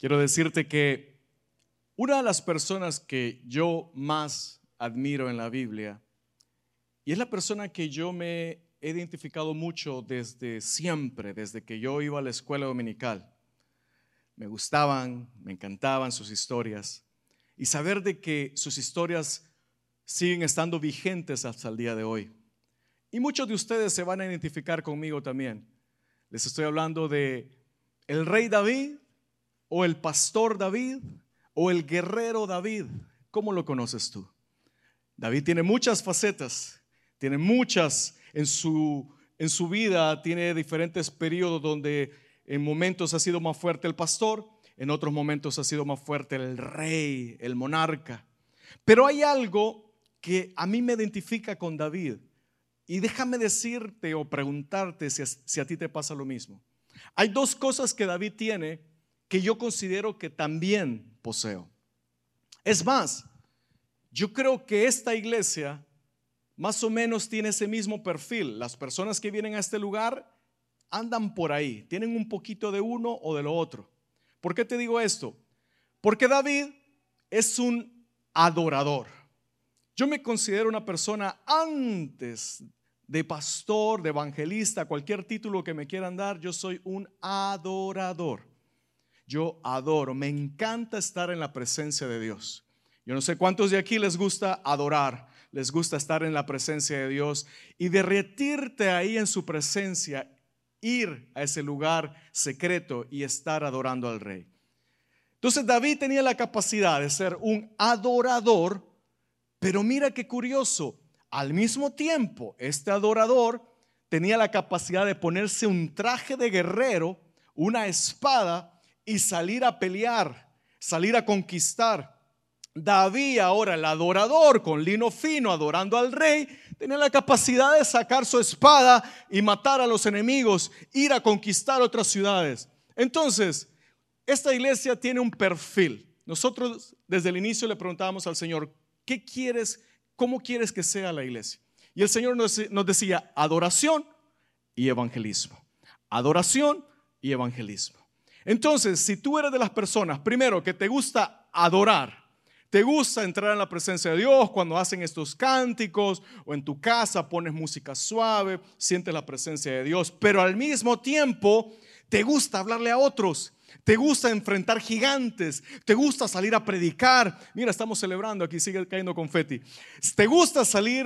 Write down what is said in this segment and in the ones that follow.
Quiero decirte que una de las personas que yo más admiro en la Biblia, y es la persona que yo me he identificado mucho desde siempre, desde que yo iba a la escuela dominical. Me gustaban, me encantaban sus historias, y saber de que sus historias siguen estando vigentes hasta el día de hoy. Y muchos de ustedes se van a identificar conmigo también. Les estoy hablando de el rey David, o el pastor David, o el guerrero David. ¿Cómo lo conoces tú? David tiene muchas facetas, tiene muchas en su vida, tiene diferentes periodos donde en momentos ha sido más fuerte el pastor, en otros momentos ha sido más fuerte el rey, el monarca. Pero hay algo que a mí me identifica con David, y déjame decirte o preguntarte si a ti te pasa lo mismo. Hay dos cosas que David tiene que yo considero que también poseo. Es más, yo creo que esta iglesia más o menos tiene ese mismo perfil. Las personas que vienen a este lugar andan por ahí, tienen un poquito de uno o de lo otro. ¿Por qué te digo esto? Porque David es un adorador. Yo me considero una persona, antes de pastor, de evangelista, cualquier título que me quieran dar, yo soy un adorador. Yo adoro, me encanta estar en la presencia de Dios. Yo no sé cuántos de aquí les gusta adorar, les gusta estar en la presencia de Dios y derretirte ahí en su presencia, ir a ese lugar secreto y estar adorando al rey. Entonces David tenía la capacidad de ser un adorador, pero mira qué curioso, al mismo tiempo este adorador tenía la capacidad de ponerse un traje de guerrero, una espada, y salir a pelear, salir a conquistar. David, ahora el adorador con lino fino, adorando al rey, tenía la capacidad de sacar su espada y matar a los enemigos, ir a conquistar otras ciudades. Entonces, esta iglesia tiene un perfil. Nosotros desde el inicio le preguntábamos al Señor, ¿qué quieres? ¿Cómo quieres que sea la iglesia? Y el Señor nos decía, adoración y evangelismo. Adoración y evangelismo. Entonces, si tú eres de las personas, primero, que te gusta adorar, te gusta entrar en la presencia de Dios cuando hacen estos cánticos, o en tu casa pones música suave, sientes la presencia de Dios, pero al mismo tiempo te gusta hablarle a otros, te gusta enfrentar gigantes, te gusta salir a predicar. Mira, estamos celebrando, aquí sigue cayendo confeti. Te gusta salir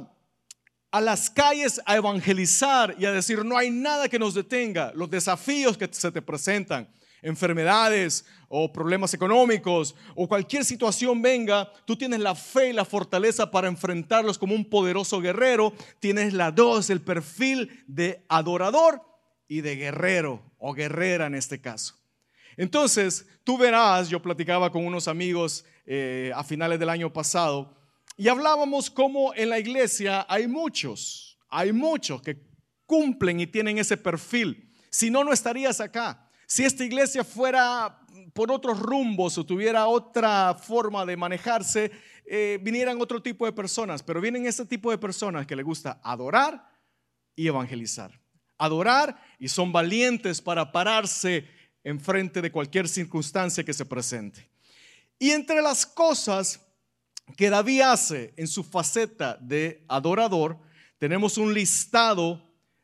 a las calles a evangelizar y a decir no hay nada que nos detenga, los desafíos que se te presentan, enfermedades o problemas económicos o cualquier situación venga, tú tienes la fe y la fortaleza para enfrentarlos como un poderoso guerrero. Tienes las dos, el perfil de adorador y de guerrero o guerrera en este caso. Entonces tú verás, yo platicaba con unos amigos a finales del año pasado, y hablábamos cómo en la iglesia hay muchos que cumplen y tienen ese perfil. Si no, no estarías acá. Si esta iglesia fuera por otros rumbos o tuviera otra forma de manejarse, vinieran otro tipo de personas. Pero vienen este tipo de personas que les gusta adorar y evangelizar. Adorar y son valientes para pararse enfrente de cualquier circunstancia que se presente. Y entre las cosas que David hace en su faceta de adorador, tenemos un listado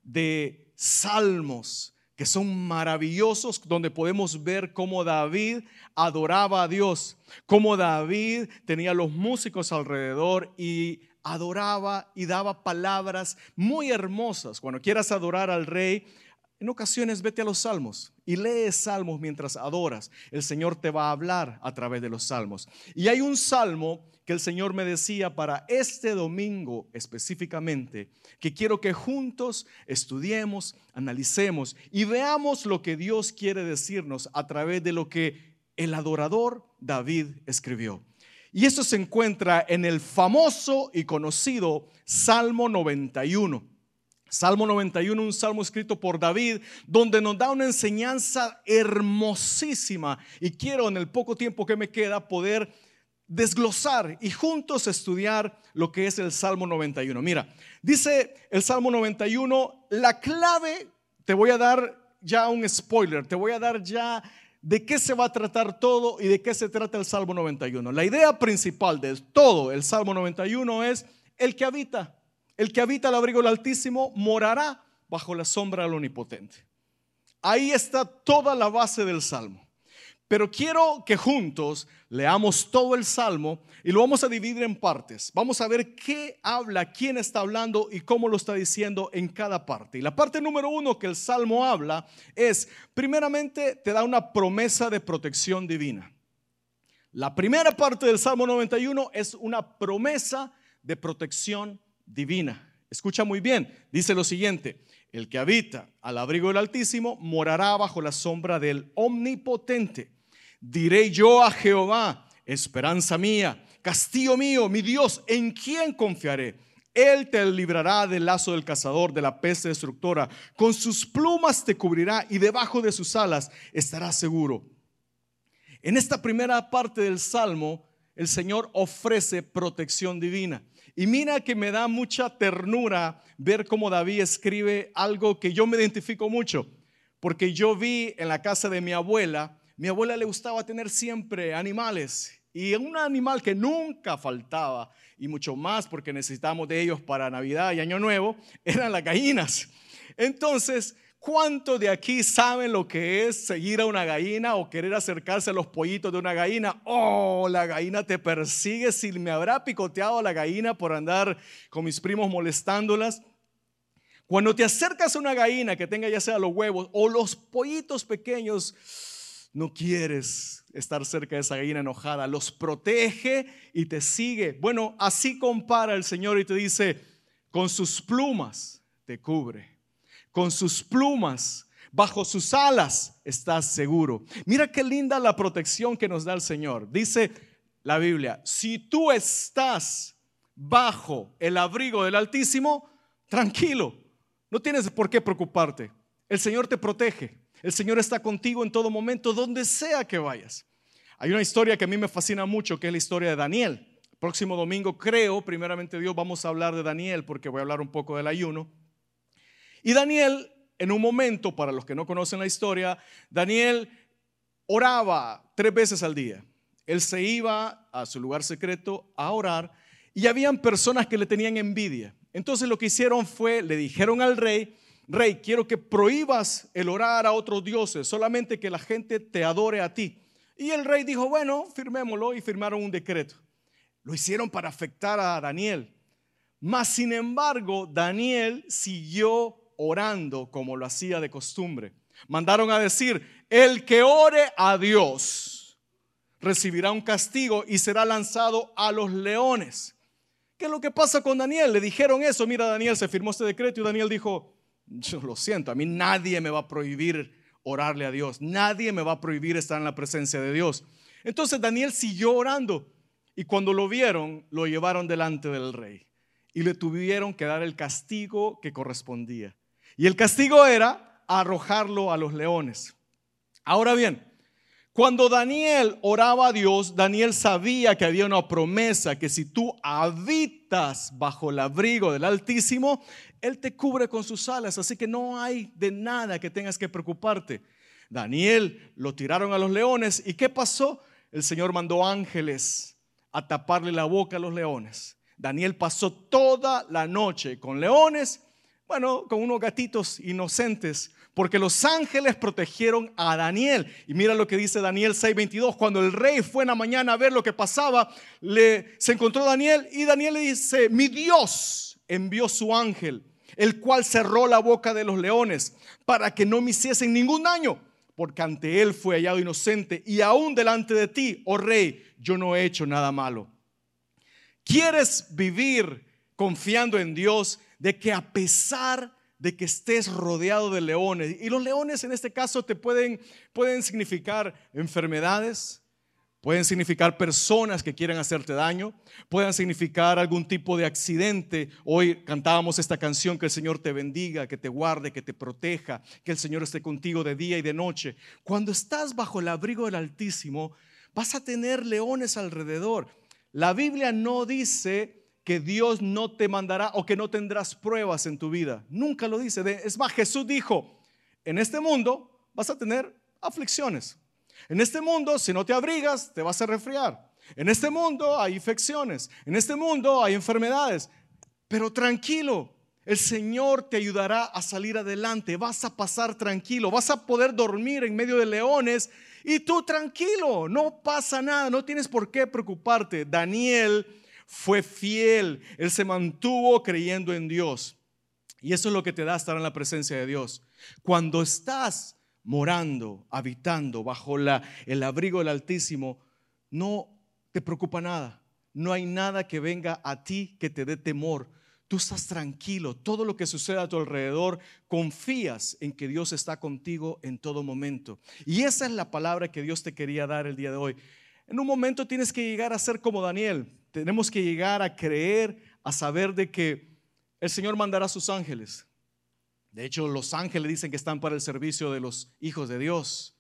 de salmos que son maravillosos, donde podemos ver cómo David adoraba a Dios, cómo David tenía los músicos alrededor y adoraba y daba palabras muy hermosas. Cuando quieras adorar al rey, en ocasiones vete a los salmos y lee salmos mientras adoras. El Señor te va a hablar a través de los salmos. Y hay un salmo que el Señor me decía para este domingo específicamente, que quiero que juntos estudiemos, analicemos y veamos lo que Dios quiere decirnos a través de lo que el adorador David escribió. Y esto se encuentra en el famoso y conocido Salmo 91. Salmo 91, un salmo escrito por David, donde nos da una enseñanza hermosísima. Y quiero en el poco tiempo que me queda poder desglosar y juntos estudiar lo que es el Salmo 91. Mira, dice el Salmo 91, la clave, te voy a dar ya un spoiler, te voy a dar ya de qué se va a tratar todo y de qué se trata el Salmo 91. La idea principal de todo el Salmo 91 es el que habita al abrigo del Altísimo morará bajo la sombra del Omnipotente. Ahí está toda la base del Salmo. Pero quiero que juntos leamos todo el Salmo y lo vamos a dividir en partes. Vamos a ver qué habla, quién está hablando y cómo lo está diciendo en cada parte. Y la parte número 1 que el Salmo habla es, primeramente, te da una promesa de protección divina. La primera parte del Salmo 91 es una promesa de protección divina. Escucha muy bien, dice lo siguiente: el que habita al abrigo del Altísimo morará bajo la sombra del Omnipotente. Diré yo a Jehová, esperanza mía, castillo mío, mi Dios, ¿en quién confiaré? Él te librará del lazo del cazador, de la peste destructora. Con sus plumas te cubrirá y debajo de sus alas estarás seguro. En esta primera parte del Salmo, el Señor ofrece protección divina. Y mira que me da mucha ternura ver cómo David escribe algo que yo me identifico mucho, porque yo vi en la casa de mi abuela le gustaba tener siempre animales, y un animal que nunca faltaba, y mucho más porque necesitamos de ellos para Navidad y Año Nuevo, eran las gallinas. Entonces, ¿cuántos de aquí saben lo que es seguir a una gallina o querer acercarse a los pollitos de una gallina? Oh, la gallina te persigue. Si me habrá picoteado a la gallina por andar con mis primos molestándolas. Cuando te acercas a una gallina que tenga ya sea los huevos o los pollitos pequeños, no quieres estar cerca de esa gallina enojada. Los protege y te sigue. Bueno, así compara el Señor y te dice: con sus plumas te cubre, con sus plumas, bajo sus alas estás seguro. Mira qué linda la protección que nos da el Señor. Dice la Biblia: si tú estás bajo el abrigo del Altísimo, tranquilo, no tienes por qué preocuparte. El Señor te protege. El Señor está contigo en todo momento, donde sea que vayas. Hay una historia que a mí me fascina mucho, que es la historia de Daniel. El próximo domingo, creo, primeramente Dios, vamos a hablar de Daniel, porque voy a hablar un poco del ayuno. Y Daniel, en un momento, para los que no conocen la historia, Daniel oraba 3 veces al día. Él se iba a su lugar secreto a orar, y habían personas que le tenían envidia. Entonces lo que hicieron fue, le dijeron al rey: Rey, quiero que prohíbas el orar a otros dioses, solamente que la gente te adore a ti. Y el rey dijo: bueno, firmémoslo, y firmaron un decreto. Lo hicieron para afectar a Daniel. Mas sin embargo, Daniel siguió orando como lo hacía de costumbre. Mandaron a decir: el que ore a Dios recibirá un castigo y será lanzado a los leones. ¿Qué es lo que pasa con Daniel? Le dijeron eso: mira, Daniel, se firmó este decreto. Y Daniel dijo: yo lo siento, a mí nadie me va a prohibir orarle a Dios, nadie me va a prohibir estar en la presencia de Dios. Entonces Daniel siguió orando, y cuando lo vieron, lo llevaron delante del rey y le tuvieron que dar el castigo que correspondía. Y el castigo era arrojarlo a los leones. Ahora bien, cuando Daniel oraba a Dios, Daniel sabía que había una promesa, que si tú habitas bajo el abrigo del Altísimo, Él te cubre con sus alas, así que no hay de nada que tengas que preocuparte. Daniel lo tiraron a los leones, ¿y qué pasó? El Señor mandó ángeles a taparle la boca a los leones. Daniel pasó toda la noche con leones, bueno, con unos gatitos inocentes, porque los ángeles protegieron a Daniel. Y mira lo que dice Daniel 6:22. Cuando el rey fue en la mañana a ver lo que pasaba, se encontró Daniel, y Daniel le dice: mi Dios envió su ángel, el cual cerró la boca de los leones para que no me hiciesen ningún daño, porque ante él fue hallado inocente, y aún delante de ti, oh rey, yo no he hecho nada malo. ¿Quieres vivir confiando en Dios de que a pesar de que estés rodeado de leones, y los leones en este caso te pueden significar enfermedades, pueden significar personas que quieren hacerte daño, pueden significar algún tipo de accidente? Hoy cantábamos esta canción: que el Señor te bendiga, que te guarde, que te proteja, que el Señor esté contigo de día y de noche. Cuando estás bajo el abrigo del Altísimo, vas a tener leones alrededor. La Biblia no dice que Dios no te mandará o que no tendrás pruebas en tu vida. Nunca lo dice. Es más, Jesús dijo: en este mundo vas a tener aflicciones. En este mundo, si no te abrigas, te vas a resfriar. En este mundo hay infecciones. En este mundo hay enfermedades. Pero tranquilo, el Señor te ayudará a salir adelante. Vas a pasar tranquilo. Vas a poder dormir en medio de leones y tú tranquilo. No pasa nada. No tienes por qué preocuparte. Daniel fue fiel. Él se mantuvo creyendo en Dios. Y eso es lo que te da estar en la presencia de Dios. Cuando estás morando, habitando bajo el abrigo del Altísimo, no te preocupa nada. No hay nada que venga a ti que te dé temor. Tú estás tranquilo. Todo lo que sucede a tu alrededor, confías en que Dios está contigo en todo momento. Y esa es la palabra que Dios te quería dar el día de hoy. En un momento tienes que llegar a ser como Daniel. Tenemos que llegar a creer, a saber de que el Señor mandará a sus ángeles. De hecho, los ángeles dicen que están para el servicio de los hijos de Dios.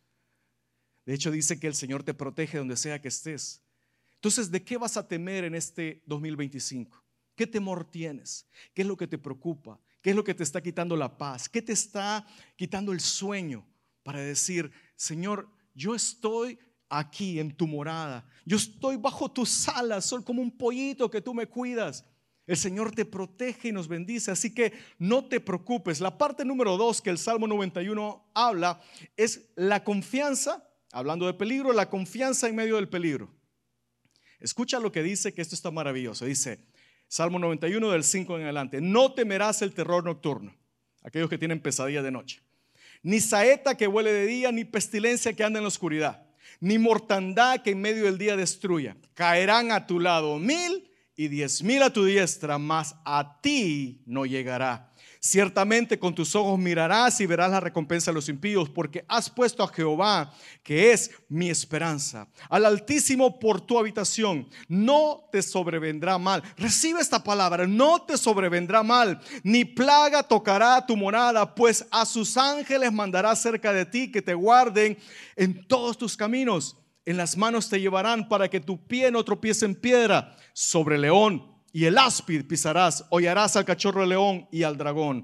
De hecho, dice que el Señor te protege donde sea que estés. Entonces, ¿de qué vas a temer en este 2025? ¿Qué temor tienes? ¿Qué es lo que te preocupa? ¿Qué es lo que te está quitando la paz? ¿Qué te está quitando el sueño para decir, Señor, yo estoy aquí en tu morada, yo estoy bajo tus alas, soy como un pollito que tú me cuidas? El Señor te protege y nos bendice, así que no te preocupes. La parte número 2 que el Salmo 91 habla es la confianza, hablando de peligro, la confianza en medio del peligro. Escucha lo que dice, que esto está maravilloso. Dice Salmo 91 del 5 en adelante: no temerás el terror nocturno, aquellos que tienen pesadilla de noche, ni saeta que vuele de día, ni pestilencia que anda en la oscuridad, ni mortandad que en medio del día destruya. Caerán a tu lado 1000 y 10,000 a tu diestra, mas a ti no llegará. Ciertamente con tus ojos mirarás y verás la recompensa de los impíos, porque has puesto a Jehová, que es mi esperanza, al Altísimo por tu habitación. No te sobrevendrá mal. Recibe esta palabra: no te sobrevendrá mal, ni plaga tocará tu morada, pues a sus ángeles mandará cerca de ti, que te guarden en todos tus caminos. En las manos te llevarán para que tu pie no tropiece en piedra. Sobre el león y el áspid pisarás, hollarás al cachorro de león y al dragón.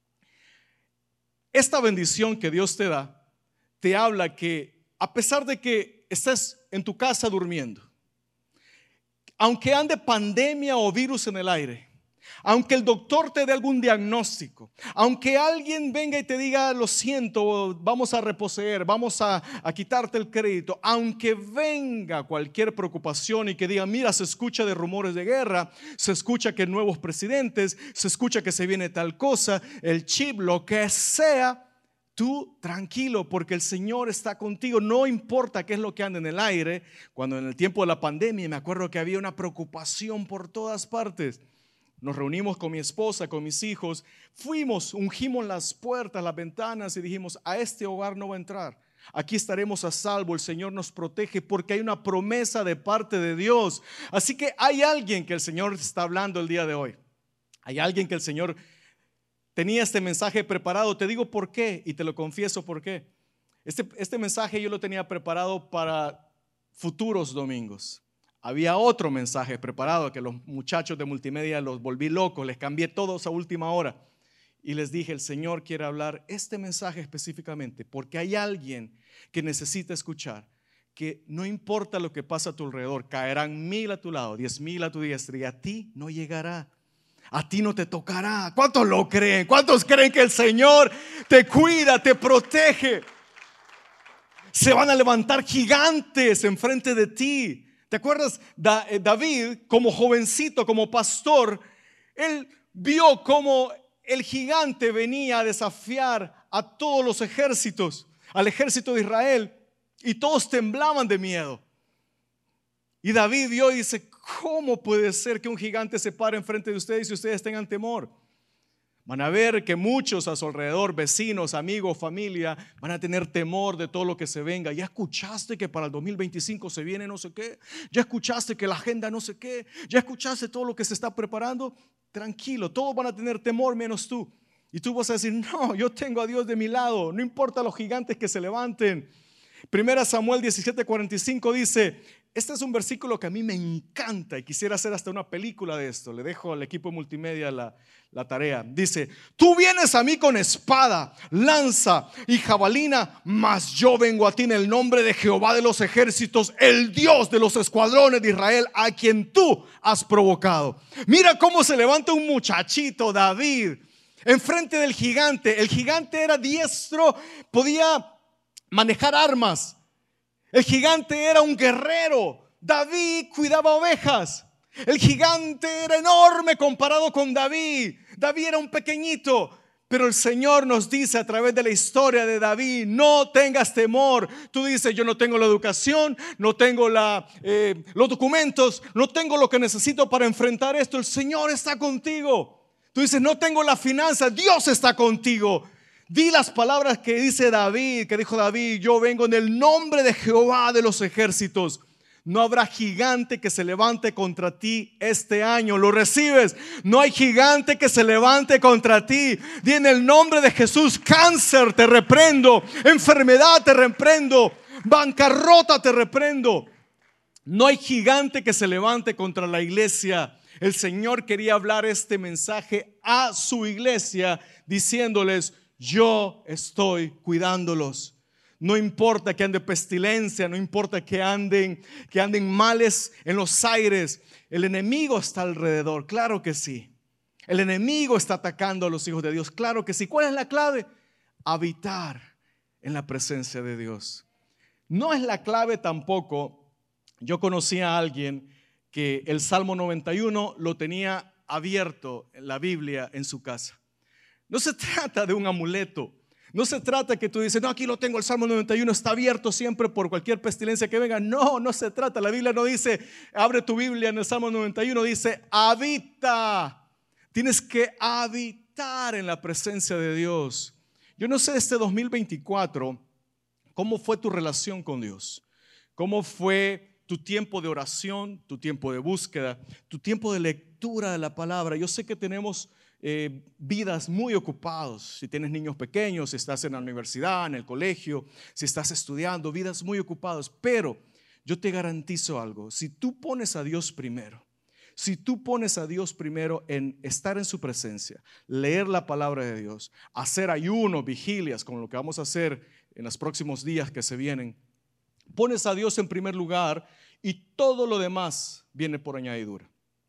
Esta bendición que Dios te da, te habla que a pesar de que estés en tu casa durmiendo, aunque ande pandemia o virus en el aire, aunque el doctor te dé algún diagnóstico, aunque alguien venga y te diga, lo siento, vamos a reposeer, vamos a quitarte el crédito, aunque venga cualquier preocupación y que diga, mira, se escucha de rumores de guerra, se escucha que nuevos presidentes, se escucha que se viene tal cosa, el chip, lo que sea, tú tranquilo, porque el Señor está contigo. No importa qué es lo que anda en el aire. Cuando en el tiempo de la pandemia me acuerdo que había una preocupación por todas partes. Nos reunimos con mi esposa, con mis hijos, ungimos las puertas, las ventanas y dijimos, a este hogar no va a entrar. Aquí estaremos a salvo, el Señor nos protege porque hay una promesa de parte de Dios. Así que hay alguien que el Señor está hablando el día de hoy. Hay alguien que el Señor tenía este mensaje preparado. Te digo por qué y te lo confieso por qué. Este mensaje yo lo tenía preparado para futuros domingos. Había otro mensaje preparado que los muchachos de multimedia los volví locos, les cambié todos a última hora y les dije, el Señor quiere hablar este mensaje específicamente porque hay alguien que necesita escuchar que no importa lo que pasa a tu alrededor, caerán 1000 a tu lado, 10,000 a tu diestra y a ti no llegará. A ti no te tocará. ¿Cuántos lo creen? ¿Cuántos creen que el Señor te cuida, te protege? Se van a levantar gigantes enfrente de ti. ¿Te acuerdas? David, como jovencito, como pastor, él vio cómo el gigante venía a desafiar a todos los ejércitos, al ejército de Israel, y todos temblaban de miedo. Y David vio y dice, ¿cómo puede ser que un gigante se pare enfrente de ustedes y ustedes tengan temor? Van a ver que muchos a su alrededor, vecinos, amigos, familia, van a tener temor de todo lo que se venga. ¿Ya escuchaste que para el 2025 se viene no sé qué? ¿Ya escuchaste que la agenda no sé qué? ¿Ya escuchaste todo lo que se está preparando? Tranquilo, todos van a tener temor menos tú. Y tú vas a decir, no, yo tengo a Dios de mi lado, no importa los gigantes que se levanten. 1 Samuel 17:45 dice, este es un versículo que a mí me encanta y quisiera hacer hasta una película de esto. Le dejo al equipo multimedia la tarea. Dice: tú vienes a mí con espada, lanza y jabalina, mas yo vengo a ti en el nombre de Jehová de los ejércitos, el Dios de los escuadrones de Israel, a quien tú has provocado. Mira cómo se levanta un muchachito, David, enfrente del gigante. El gigante era diestro, podía manejar armas. El gigante era un guerrero. David cuidaba ovejas. El gigante era enorme comparado con David. David era un pequeñito. Pero el Señor nos dice a través de la historia de David: no tengas temor. Tú dices: yo no tengo la educación, no tengo los documentos, no tengo lo que necesito para enfrentar esto. El Señor está contigo. Tú dices: no tengo la finanza. Dios está contigo. Di las palabras que dice David, que dijo David: yo vengo en el nombre de Jehová de los ejércitos. No habrá gigante que se levante contra ti este año. ¿Lo recibes? No hay gigante que se levante contra ti. Di: en el nombre de Jesús, cáncer te reprendo, enfermedad te reprendo, bancarrota te reprendo. No hay gigante que se levante contra la iglesia. El Señor quería hablar este mensaje a su iglesia diciéndoles: yo estoy cuidándolos. No importa que ande pestilencia, no importa que anden males en los aires. El enemigo está alrededor, claro que sí. El enemigo está atacando a los hijos de Dios, claro que sí. ¿Cuál es la clave? Habitar en la presencia de Dios. No es la clave tampoco. Yo conocí a alguien que el Salmo 91 lo tenía abierto en la Biblia en su casa. No se trata de un amuleto. No se trata que tú dices: no, aquí lo tengo, el Salmo 91 está abierto siempre por cualquier pestilencia que venga. No, no se trata. La Biblia no dice: abre tu Biblia en el Salmo 91. Dice: habita. Tienes que habitar en la presencia de Dios. Yo no sé este 2024 cómo fue tu relación con Dios. Cómo fue tu tiempo de oración, tu tiempo de búsqueda, tu tiempo de lectura de la palabra. Yo sé que tenemos vidas muy ocupados. Si tienes niños pequeños, si estás en la universidad, en el colegio, si estás estudiando, vidas muy ocupadas. Pero yo te garantizo algo: si tú pones a Dios primero, si tú pones a Dios primero en estar en su presencia, leer la palabra de Dios, hacer ayuno, vigilias, como lo que vamos a hacer en los próximos días que se vienen, pones a Dios en primer lugar y todo lo demás viene por añadidura.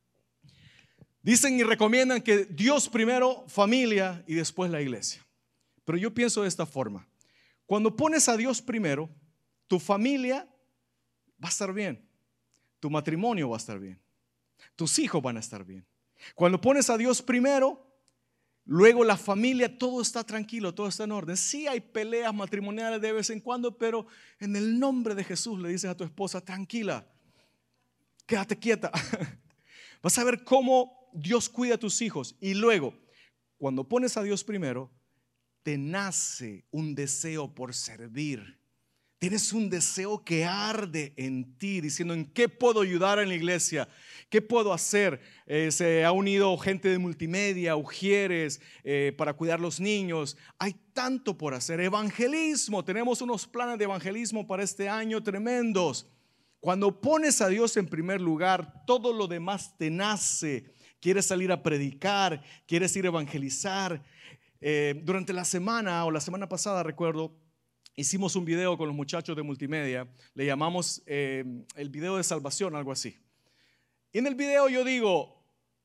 Dicen y recomiendan que Dios primero, familia y después la iglesia. Pero yo pienso de esta forma: cuando pones a Dios primero, tu familia va a estar bien, tu matrimonio va a estar bien, tus hijos van a estar bien. Cuando pones a Dios primero, luego la familia, todo está tranquilo, todo está en orden. Sí hay peleas matrimoniales de vez en cuando, pero en el nombre de Jesús le dices a tu esposa: tranquila, quédate quieta. Vas a ver cómo Dios cuida a tus hijos. Y luego, cuando pones a Dios primero, te nace un deseo por servir. Tienes un deseo que arde en ti, diciendo: ¿en qué puedo ayudar en la iglesia? ¿Qué puedo hacer? Se ha unido gente de multimedia, ujieres, para cuidar los niños. Hay tanto por hacer. Evangelismo, tenemos unos planes de evangelismo para este año tremendos. Cuando pones a Dios en primer lugar, todo lo demás te nace. Quieres salir a predicar, quieres ir a evangelizar. Durante la semana o la semana pasada, recuerdo, hicimos un video con los muchachos de multimedia. Le llamamos el video de salvación, algo así. Y en el video yo digo: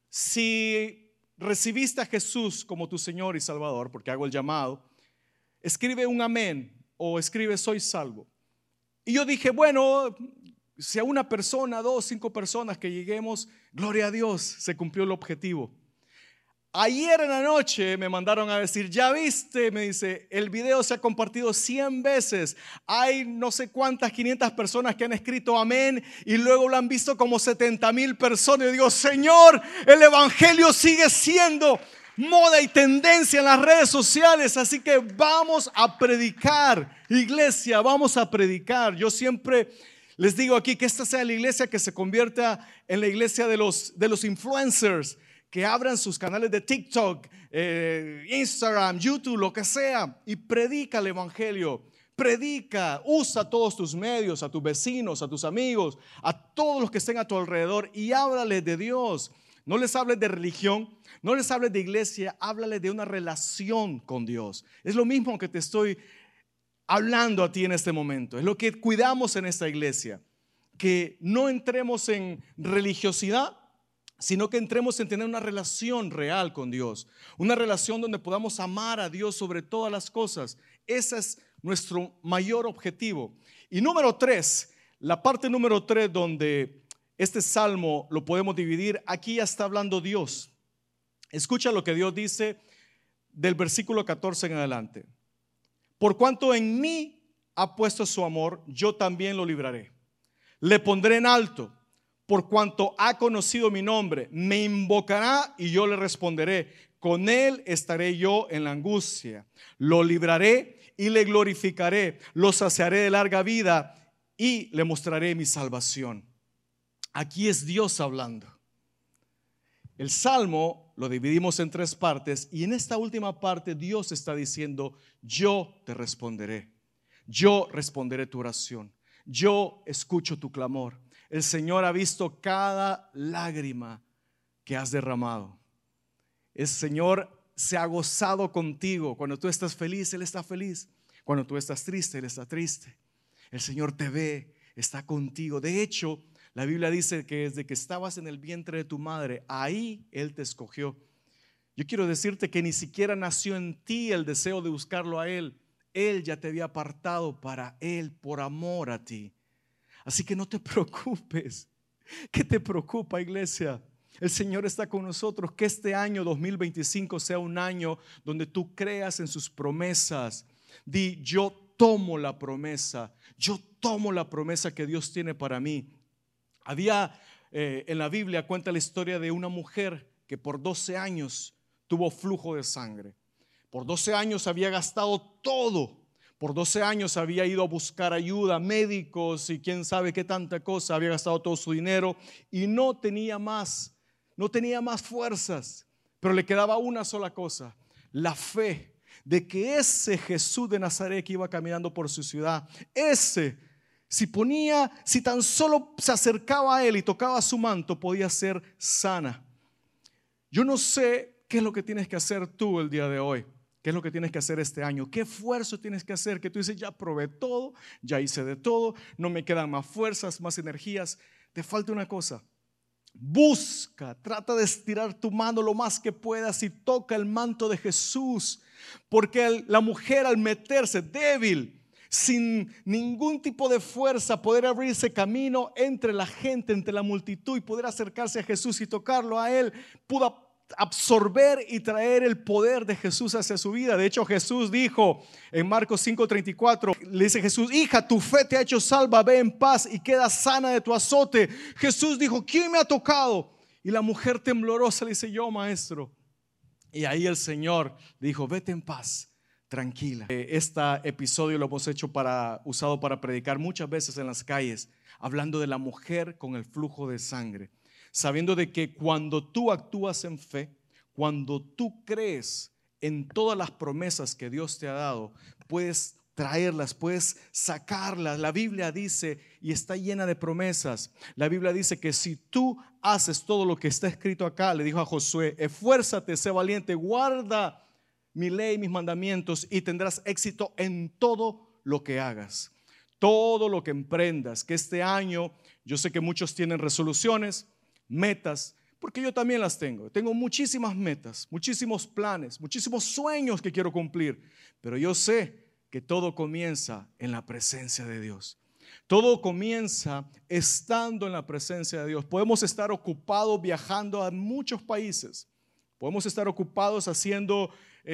si recibiste a Jesús como tu Señor y Salvador, porque hago el llamado, escribe un amén o escribe: soy salvo. Y yo dije: bueno, si a una persona, 2, 5 personas que lleguemos, gloria a Dios, se cumplió el objetivo. Ayer en la noche me mandaron a decir: ya viste, me dice, el video se ha compartido 100 veces. Hay no sé cuántas, 500 personas que han escrito amén y luego lo han visto como 70,000 personas. Y digo: Señor, el evangelio sigue siendo moda y tendencia en las redes sociales. Así que vamos a predicar, iglesia, vamos a predicar. Yo siempre les digo aquí que esta sea la iglesia que se convierta en la iglesia de los influencers, que abran sus canales de TikTok, Instagram, YouTube, lo que sea, y predica el evangelio. Predica, usa todos tus medios, a tus vecinos, a tus amigos, a todos los que estén a tu alrededor y háblales de Dios. No les hables de religión, no les hables de iglesia, háblales de una relación con Dios. Es lo mismo que te estoy hablando a ti en este momento. Es lo que cuidamos en esta iglesia. Que no entremos en religiosidad, sino que entremos en tener una relación real con Dios. Una relación donde podamos amar a Dios sobre todas las cosas. Ese es nuestro mayor objetivo. Y número 3, la parte número 3 donde este salmo lo podemos dividir, aquí ya está hablando Dios. Escucha lo que Dios dice del versículo 14 en adelante. Por cuanto en mí ha puesto su amor, yo también lo libraré. Le pondré en alto, por cuanto ha conocido mi nombre. Me invocará y yo le responderé. Con él estaré yo en la angustia. Lo libraré y le glorificaré. Lo saciaré de larga vida y le mostraré mi salvación. Aquí es Dios hablando. El salmo lo dividimos en 3 partes y en esta última parte Dios está diciendo: yo te responderé, yo responderé tu oración, yo escucho tu clamor. El Señor ha visto cada lágrima que has derramado. El Señor se ha gozado contigo. Cuando tú estás feliz, Él está feliz. Cuando tú estás triste, Él está triste. El Señor te ve, está contigo. De hecho, la Biblia dice que desde que estabas en el vientre de tu madre, ahí Él te escogió. Yo quiero decirte que ni siquiera nació en ti el deseo de buscarlo a Él. Él ya te había apartado para Él por amor a ti. Así que no te preocupes. ¿Qué te preocupa, iglesia? El Señor está con nosotros. Que este año 2025 sea un año donde tú creas en sus promesas. Di: yo tomo la promesa. Yo tomo la promesa que Dios tiene para mí. Había en la Biblia cuenta la historia de una mujer que por 12 años tuvo flujo de sangre. Por 12 años había gastado todo. Por 12 años había ido a buscar ayuda, médicos y quién sabe qué tanta cosa. Había gastado todo su dinero y no tenía más fuerzas. Pero le quedaba una sola cosa: la fe de que ese Jesús de Nazaret que iba caminando por su ciudad, si tan solo se acercaba a él y tocaba su manto, podía ser sana. Yo no sé qué es lo que tienes que hacer tú el día de hoy. ¿Qué es lo que tienes que hacer este año? ¿Qué esfuerzo tienes que hacer? Que tú dices: ya probé todo, ya hice de todo, no me quedan más fuerzas, más energías. Te falta una cosa. Busca, trata de estirar tu mano lo más que puedas y toca el manto de Jesús. Porque la mujer, al meterse débil, sin ningún tipo de fuerza, poder abrirse camino entre la gente, entre la multitud y poder acercarse a Jesús y tocarlo a Él, pudo absorber y traer el poder de Jesús hacia su vida. De hecho, Jesús dijo en Marcos 5:34, le dice Jesús: hija, tu fe te ha hecho salva, ve en paz y queda sana de tu azote. Jesús dijo: ¿quién me ha tocado? Y la mujer temblorosa le dice: yo, maestro. Y ahí el Señor dijo: vete en paz, tranquila. Este episodio lo hemos usado para predicar muchas veces en las calles, hablando de la mujer con el flujo de sangre, sabiendo de que cuando tú actúas en fe, cuando tú crees en todas las promesas que Dios te ha dado, puedes traerlas, puedes sacarlas. La Biblia dice, y está llena de promesas, la Biblia dice que si tú haces todo lo que está escrito acá, le dijo a Josué: esfuérzate, sé valiente, guarda mi ley, mis mandamientos, y tendrás éxito en todo lo que hagas, todo lo que emprendas. Que este año, yo sé que muchos tienen resoluciones, metas, porque yo también las tengo. Tengo muchísimas metas, muchísimos planes, muchísimos sueños que quiero cumplir, pero yo sé que todo comienza en la presencia de Dios. Todo comienza estando en la presencia de Dios. Podemos estar ocupados viajando a muchos países, podemos estar ocupados haciendo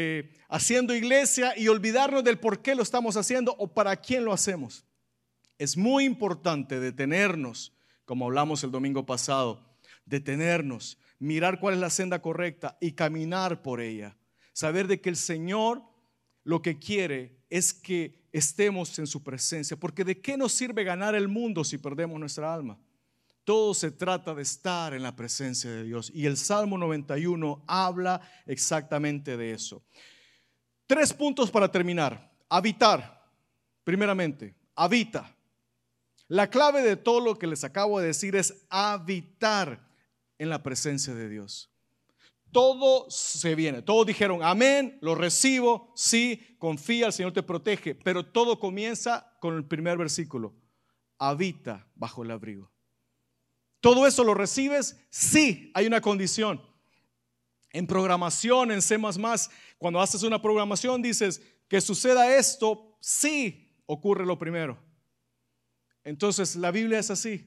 iglesia y olvidarnos del por qué lo estamos haciendo o para quién lo hacemos. Es muy importante detenernos, como hablamos el domingo pasado, detenernos, mirar cuál es la senda correcta y caminar por ella. Saber de que el Señor lo que quiere es que estemos en su presencia, porque ¿de qué nos sirve ganar el mundo si perdemos nuestra alma? Todo se trata de estar en la presencia de Dios, y el Salmo 91 habla exactamente de eso. 3 puntos para terminar. Habitar. primeramente, habita. La clave de todo lo que les acabo de decir es habitar en la presencia de Dios. Todo se viene, todos dijeron amén, lo recibo, sí, confía, el Señor te protege, pero todo comienza con el primer versículo, habita bajo el abrigo. ¿Todo eso lo recibes? Sí, hay una condición. En programación, en C++, cuando haces una programación dices que suceda esto, sí ocurre lo primero. Entonces la Biblia es así.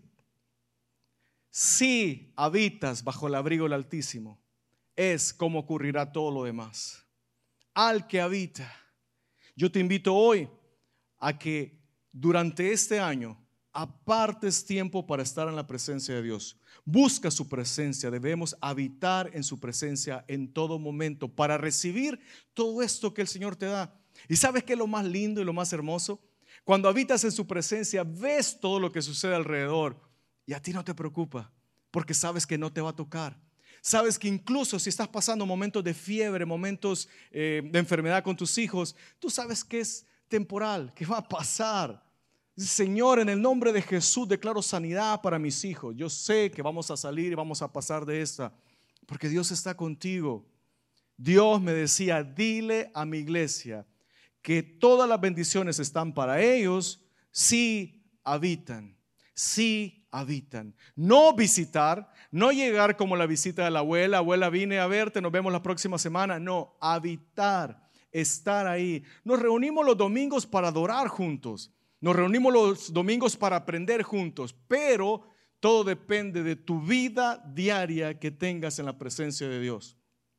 Si habitas bajo el abrigo del Altísimo, es como ocurrirá todo lo demás. Al que habita. Yo te invito hoy a que durante este año apartes tiempo para estar en la presencia de Dios. Busca su presencia. Debemos habitar en su presencia en todo momento para recibir todo esto que el Señor te da. ¿Y sabes qué es lo más lindo y lo más hermoso? Cuando habitas en su presencia, ves todo lo que sucede alrededor y a ti no te preocupa porque sabes que no te va a tocar. Sabes que incluso si estás pasando momentos de fiebre, momentos de enfermedad con tus hijos, tú sabes que es temporal, que va a pasar. Señor, en el nombre de Jesús declaro sanidad para mis hijos. Yo sé que vamos a salir y vamos a pasar de esta, porque Dios está contigo. Dios me decía, dile a mi iglesia que todas las bendiciones están para ellos si habitan, si habitan. No visitar, no llegar como la visita de la abuela. Abuela, vine a verte, nos vemos la próxima semana. No, habitar, estar ahí. Nos reunimos los domingos para adorar juntos. Nos reunimos los domingos para aprender juntos. Pero todo depende de tu vida diaria que tengas en la presencia de Dios.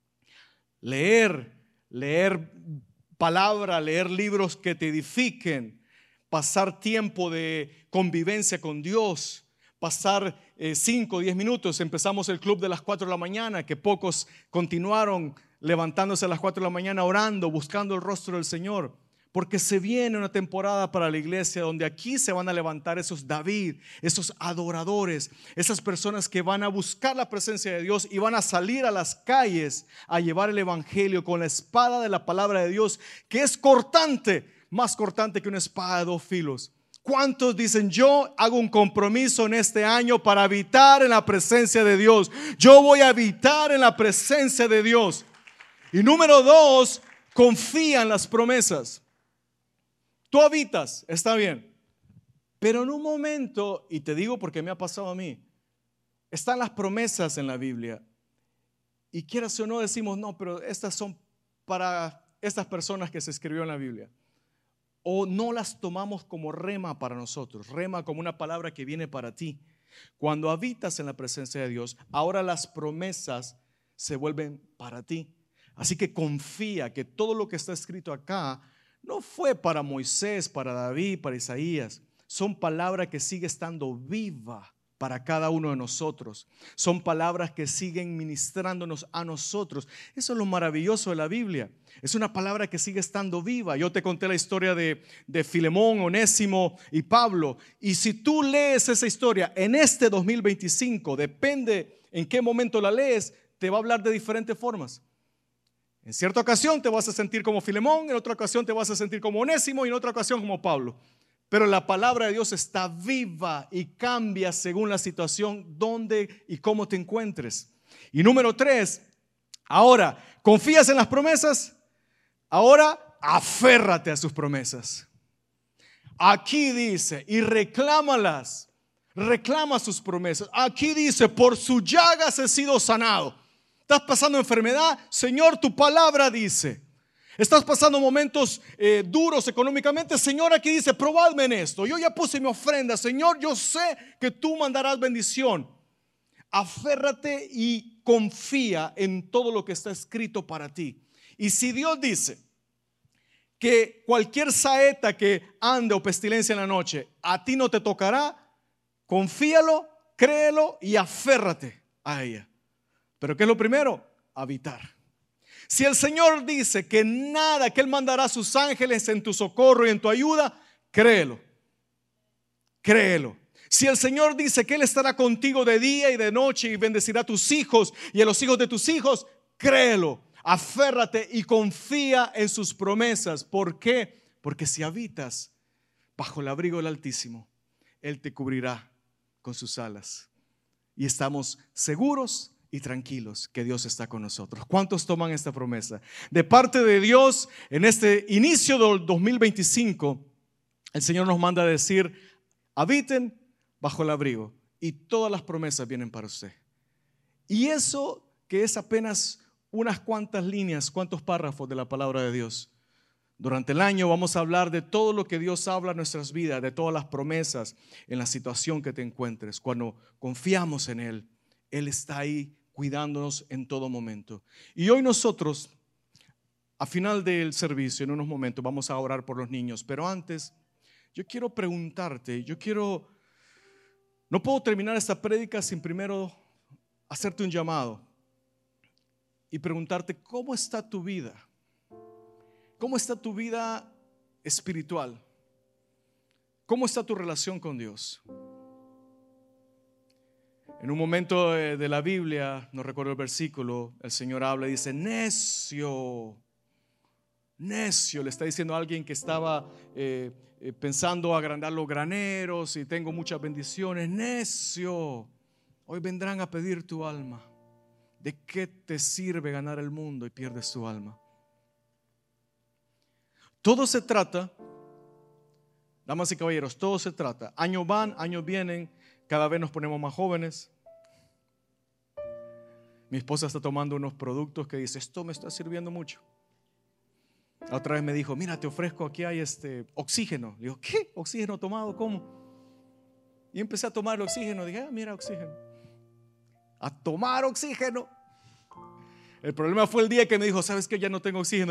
Leer palabra, leer libros que te edifiquen, pasar tiempo de convivencia con Dios, pasar 5 o 10 minutos. Empezamos el club de las 4 de la mañana, que pocos continuaron levantándose a las 4 de la mañana orando, buscando el rostro del Señor. Porque se viene una temporada para la iglesia donde aquí se van a levantar esos David, esos adoradores, esas personas que van a buscar la presencia de Dios y van a salir a las calles a llevar el evangelio con la espada de la palabra de Dios, que es cortante, más cortante que una espada de 2 filos. ¿Cuántos dicen, yo hago un compromiso en este año para habitar en la presencia de Dios? Yo voy a habitar en la presencia de Dios. Y número 2, confía en las promesas. Tú habitas, está bien, pero en un momento, y te digo porque me ha pasado a mí, están las promesas en la Biblia y quieras o no decimos, no, pero estas son para estas personas que se escribió en la Biblia, o no las tomamos como rema para nosotros, rema como una palabra que viene para ti. Cuando habitas en la presencia de Dios, ahora las promesas se vuelven para ti. Así que confía que todo lo que está escrito acá no fue para Moisés, para David, para Isaías. Son palabras que siguen estando viva para cada uno de nosotros. Son palabras que siguen ministrándonos a nosotros. Eso es lo maravilloso de la Biblia. Es una palabra que sigue estando viva. Yo te conté la historia de Filemón, Onésimo y Pablo. Y si tú lees esa historia en este 2025, depende en qué momento la lees, te va a hablar de diferentes formas. En cierta ocasión te vas a sentir como Filemón, en otra ocasión te vas a sentir como Onésimo y en otra ocasión como Pablo. Pero la palabra de Dios está viva y cambia según la situación, dónde y cómo te encuentres. Y número 3, ahora, ¿confías en las promesas? Ahora, aférrate a sus promesas. Aquí dice, y reclámalas, reclama sus promesas. Aquí dice, por sus llagas he sido sanado. ¿Estás pasando enfermedad? Señor, tu palabra dice. ¿Estás pasando momentos duros económicamente? Señor, aquí dice, probadme en esto. Yo ya puse mi ofrenda. Señor, yo sé que tú mandarás bendición. Aférrate y confía en todo lo que está escrito para ti. Y si Dios dice que cualquier saeta que ande o pestilencia en la noche a ti no te tocará, confíalo, créelo y aférrate a ella. Pero ¿qué es lo primero? Habitar. Si el Señor dice que nada, que Él mandará a sus ángeles en tu socorro y en tu ayuda, créelo. Créelo. Si el Señor dice que Él estará contigo de día y de noche y bendecirá a tus hijos y a los hijos de tus hijos, créelo. Aférrate y confía en sus promesas. ¿Por qué? Porque si habitas, bajo el abrigo del Altísimo, Él te cubrirá con sus alas. Y estamos seguros y tranquilos que Dios está con nosotros. ¿Cuántos toman esta promesa? De parte de Dios, en este inicio del 2025, el Señor nos manda a decir: habiten bajo el abrigo, y todas las promesas vienen para usted. Y eso que es apenas unas cuantas líneas, cuantos párrafos de la palabra de Dios. Durante el año vamos a hablar de todo lo que Dios habla en nuestras vidas, de todas las promesas en la situación que te encuentres. Cuando confiamos en Él, Él está ahí cuidándonos en todo momento. Y hoy nosotros, a final del servicio, en unos momentos, vamos a orar por los niños. Pero antes, yo quiero preguntarte, no puedo terminar esta prédica sin primero hacerte un llamado y preguntarte: ¿cómo está tu vida? ¿Cómo está tu vida espiritual? ¿Cómo está tu relación con Dios? En un momento de la Biblia, no recuerdo el versículo, el Señor habla y dice: necio, necio, le está diciendo a alguien que estaba pensando agrandar los graneros y tengo muchas bendiciones. Necio, hoy vendrán a pedir tu alma. ¿De qué te sirve ganar el mundo y pierdes tu alma? Todo se trata, damas y caballeros, todo se trata. Años van, años vienen, cada vez nos ponemos más jóvenes. Mi esposa está tomando unos productos que dice: esto me está sirviendo mucho. La otra vez me dijo: mira, te ofrezco, aquí hay oxígeno. Le digo: ¿qué? ¿Oxígeno tomado? ¿Cómo? Y empecé a tomar el oxígeno. Dije: mira, oxígeno. A tomar oxígeno. El problema fue el día que me dijo: ¿sabes qué? Ya no tengo oxígeno.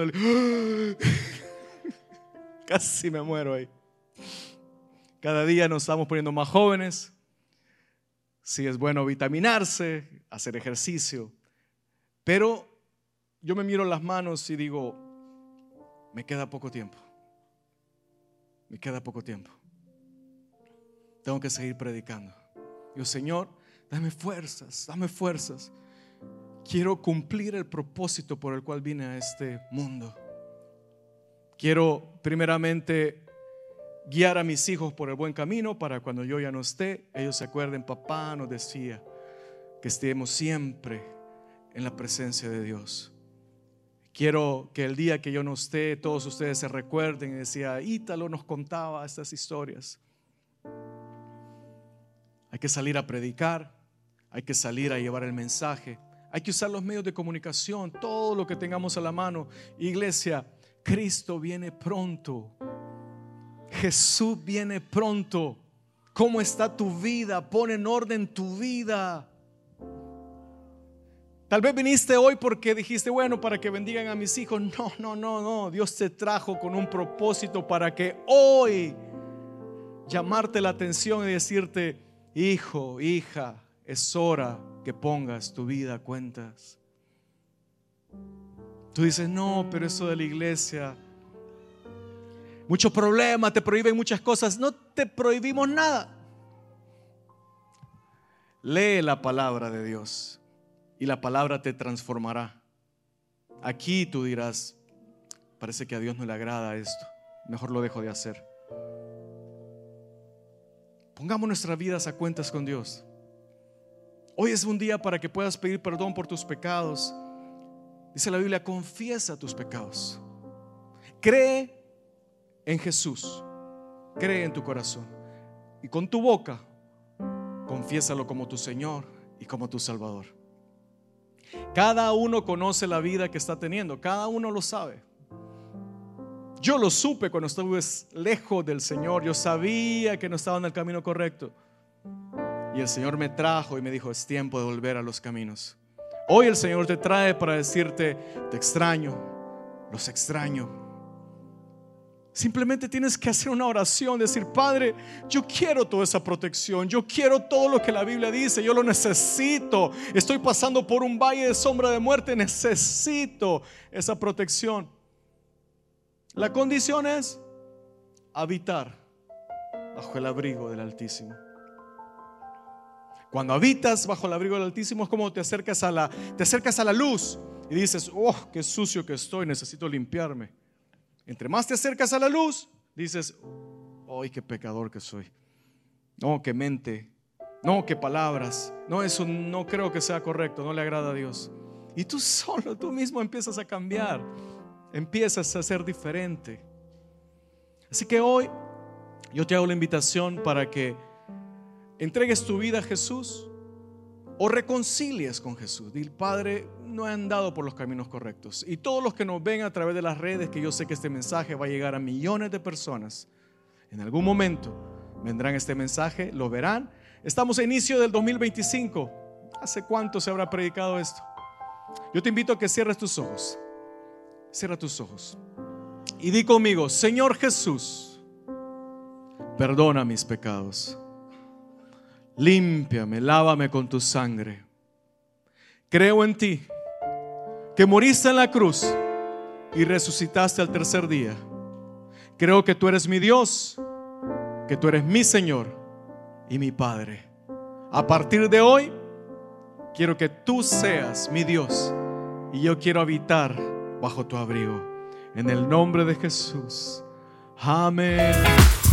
Casi me muero ahí. Cada día nos estamos poniendo más jóvenes. Sí, es bueno vitaminarse, hacer ejercicio. Pero yo me miro las manos y digo: me queda poco tiempo. Me queda poco tiempo. Tengo que seguir predicando. Digo: Señor, dame fuerzas, dame fuerzas. Quiero cumplir el propósito por el cual vine a este mundo. Quiero primeramente guiar a mis hijos por el buen camino, para cuando yo ya no esté, ellos se acuerden: papá nos decía que estemos siempre en la presencia de Dios. Quiero que el día que yo no esté, todos ustedes se recuerden y decía: Ítalo nos contaba estas historias. Hay que salir a predicar, hay que salir a llevar el mensaje, hay que usar los medios de comunicación, todo lo que tengamos a la mano. Iglesia, Cristo viene pronto. Jesús viene pronto. ¿Cómo está tu vida? Pon en orden tu vida. Tal vez viniste hoy porque dijiste: bueno, para que bendigan a mis hijos. No. Dios te trajo con un propósito para que hoy llamarte la atención y decirte: hijo, hija, es hora que pongas tu vida a cuentas. Tú dices: no, pero eso de la iglesia, mucho problema, te prohíben muchas cosas. No te prohibimos nada. Lee la palabra de Dios y la palabra te transformará. Aquí tú dirás: parece que a Dios no le agrada esto, mejor lo dejo de hacer. Pongamos nuestras vidas a cuentas con Dios. Hoy es un día para que puedas pedir perdón por tus pecados. Dice la Biblia: confiesa tus pecados. Cree en Jesús, cree en tu corazón y con tu boca confiésalo como tu Señor y como tu Salvador. Cada uno conoce la vida que está teniendo, cada uno lo sabe. Yo lo supe cuando estuve lejos del Señor. Yo sabía que no estaba en el camino correcto, y el Señor me trajo y me dijo: es tiempo de volver a los caminos. Hoy el Señor te trae para decirte: te extraño, los extraño. Simplemente tienes que hacer una oración, decir: Padre, yo quiero toda esa protección, yo quiero todo lo que la Biblia dice, yo lo necesito. Estoy pasando por un valle de sombra de muerte, necesito esa protección. La condición es habitar bajo el abrigo del Altísimo. Cuando habitas bajo el abrigo del Altísimo, es como te acercas a la luz y dices: oh, qué sucio que estoy, necesito limpiarme. Entre más te acercas a la luz, dices: ¡ay, qué pecador que soy! No, qué mente. No, qué palabras. No, eso no creo que sea correcto, no le agrada a Dios. Y tú mismo empiezas a cambiar, empiezas a ser diferente. Así que hoy yo te hago la invitación para que entregues tu vida a Jesús o reconcilies con Jesús. Dile: Padre, no he andado por los caminos correctos. Y todos los que nos ven a través de las redes, que yo sé que este mensaje va a llegar a millones de personas, en algún momento vendrán este mensaje, lo verán. Estamos a inicio del 2025. ¿Hace cuánto se habrá predicado esto? Yo te invito a que cierres tus ojos. Cierra tus ojos y di conmigo: Señor Jesús, perdona mis pecados. Límpiame, lávame con tu sangre. Creo en ti, que moriste en la cruz y resucitaste al tercer día. Creo que tú eres mi Dios, que tú eres mi Señor y mi Padre. A partir de hoy quiero que tú seas mi Dios y yo quiero habitar bajo tu abrigo. En el nombre de Jesús. Amén.